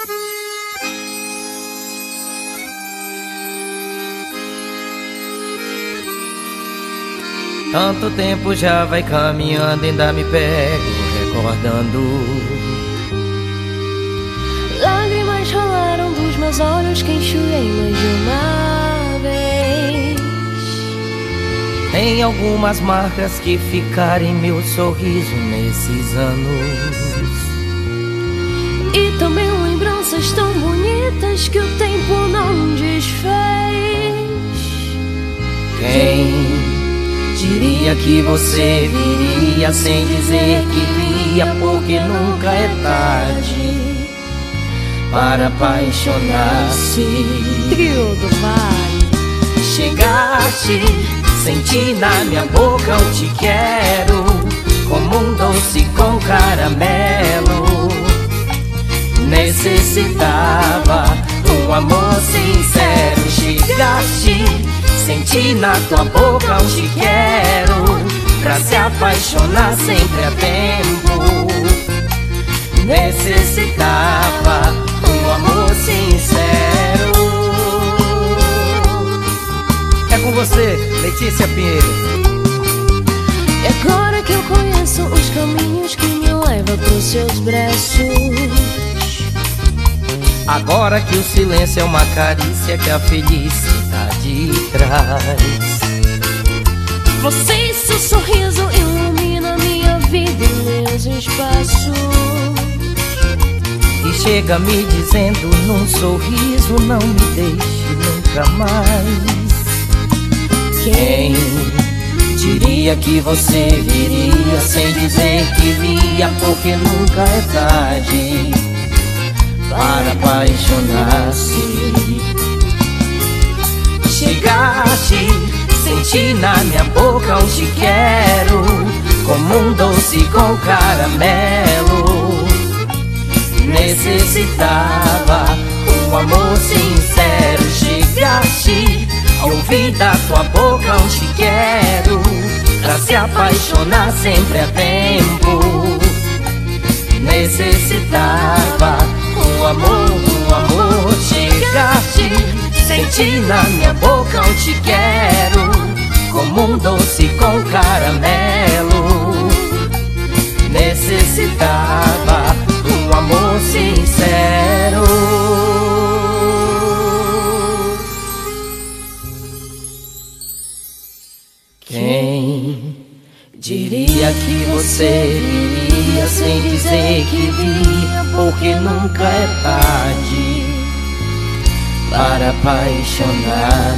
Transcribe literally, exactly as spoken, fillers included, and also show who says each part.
Speaker 1: Tanto tempo já vai caminhando, ainda me pego recordando.
Speaker 2: Lágrimas rolaram dos meus olhos que enxuguei mais de uma vez.
Speaker 1: Tem algumas marcas que ficaram em meu sorriso nesses anos.
Speaker 2: E também lembranças tão bonitas que o tempo não desfez.
Speaker 1: Quem diria que você viria sem dizer que via, porque nunca é tarde para apaixonar-se.
Speaker 2: Trio do Vale.
Speaker 1: Chegaste, senti na minha boca um te quero, como um doce com caramelo. Necessitava um amor sincero. Chegaste, senti na tua boca um te quero, pra se apaixonar sempre a tempo. Necessitava um amor sincero. É com você, Letícia Pinheiro.
Speaker 2: E agora que eu conheço os caminhos que me levam pros seus braços,
Speaker 1: agora que o silêncio é uma carícia que a felicidade traz,
Speaker 2: você e seu sorriso ilumina minha vida e meus espaços.
Speaker 1: E chega me dizendo num sorriso, não me deixe nunca mais. Quem diria que você viria sem dizer que via, porque nunca é tarde para apaixonar-se. Chegaste, senti na minha boca um te quero, como um doce com caramelo. Necessitava um amor sincero. Chegaste, ouvi da tua boca um te quero, pra se apaixonar sempre a tempo. Necessitava um amor, um amor. Chegaste, senti na minha boca um te quero, como um doce com caramelo. Necessitava um amor sincero. Quem diria que você viria sem dizer que via, porque nunca é tarde para apaixonar.